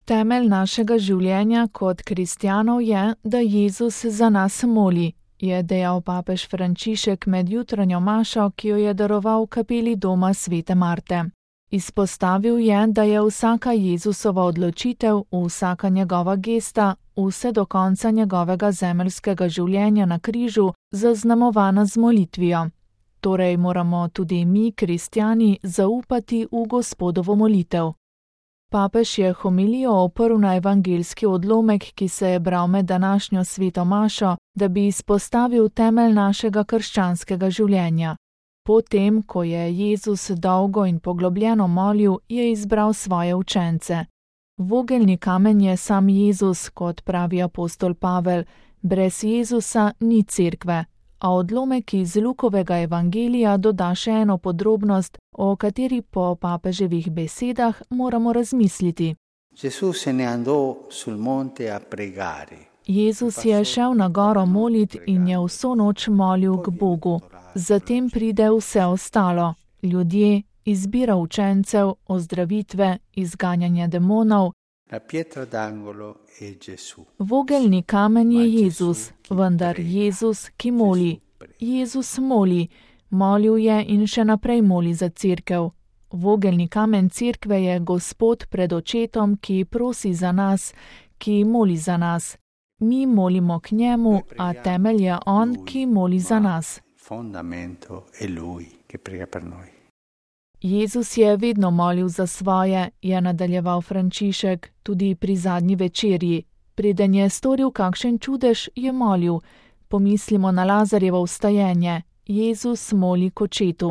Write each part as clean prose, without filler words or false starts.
Temelj našega življenja kot kristjanov je, da Jezus za nas moli, je dejal papež Frančišek med jutranjo mašo, ki jo je daroval v kapeli doma svete Marte. Izpostavil je, da je vsaka Jezusova odločitev, vsaka njegova gesta, vse do konca njegovega zemeljskega življenja na križu zaznamovana z molitvijo. Torej moramo tudi mi, kristjani, zaupati v Gospodovo molitev. Papež je homilijo oprl na evangeljski odlomek, ki se je bral med današnjo sveto mašo, da bi izpostavil temelj našega krščanskega življenja. Potem, ko je Jezus dolgo in poglobljeno molil, je izbral svoje učence. Vogelni kamen je sam Jezus, kot pravi apostol Pavel, brez Jezusa ni cerkve, a odlomek iz Lukovega evangelija doda še eno podrobnost, o kateri po papeževih besedah moramo razmisliti. Jezus je šel na goro molit in je vso noč molil k Bogu. Zatem pride vse ostalo, ljudje, izbira učencev, ozdravitve, izganjanje demonov. Vogelni kamen je Jezus, vendar Jezus, ki moli. Jezus moli, molil je in še naprej moli za cerkev. Vogelni kamen cerkve je Gospod pred očetom, ki prosi za nas, ki moli za nas. Mi molimo k njemu, a temelj je on, ki moli za nas. Jezus je vedno molil za svoje, je nadaljeval Frančišek, tudi pri zadnji večerji. Preden je storil kakšen čudež, je molil. Pomislimo na Lazarjevo vstajenje. Jezus moli k očetu.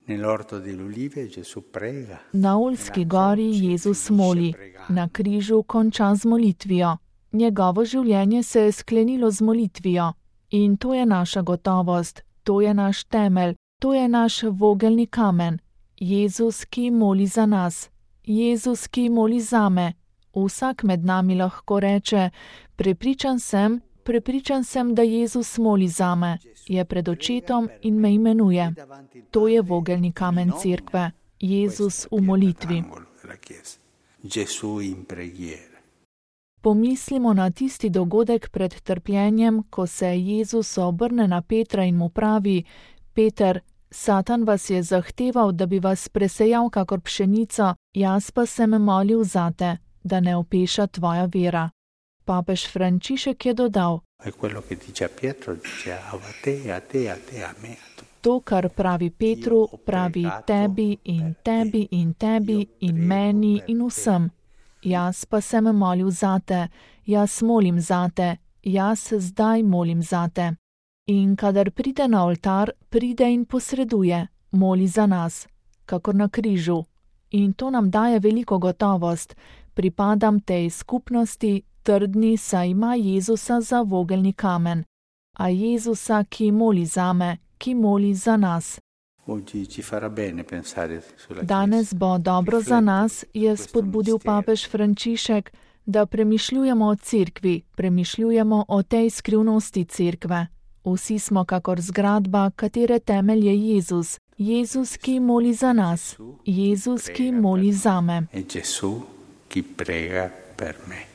Na Oljski gori Jezus moli. Na križu konča z molitvijo. Njegovo življenje se je sklenilo z molitvijo. In to je naša gotovost. To je naš temelj, to je naš vogelni kamen. Jezus, ki moli za nas. Jezus, ki moli zame. Vsak med nami lahko reče, prepričan sem, da Jezus moli zame. Je pred očetom in me imenuje. To je vogelni kamen cerkve. Jezus v molitvi. Pomislimo na tisti dogodek pred trpljenjem, ko se Jezus obrne na Petra in mu pravi: Peter, Satan vas je zahteval, da bi vas presejal kakor pšenico, jaz pa sem molil zate, da ne opeša tvoja vera. Papež Frančišek je dodal: To, kar pravi Petru, pravi tebi in tebi in tebi in meni in vsem. Jaz pa sem molil zate, jaz molim zate, jaz zdaj molim zate. In kadar pride na oltar, pride in posreduje, moli za nas, kakor na križu. In to nam daje veliko gotovost. Pripadam tej skupnosti, trdni, saj ima Jezusa za vogelni kamen. A Jezusa, ki moli zame, ki moli za nas. Danes bo dobro za nas, je spodbudil papež Frančišek, da premišljujemo o cerkvi, premišljujemo o tej skrivnosti cerkve. Vsi smo kakor zgradba, katere temelj je Jezus. Jezus, ki moli za nas. Jezus, ki moli zame.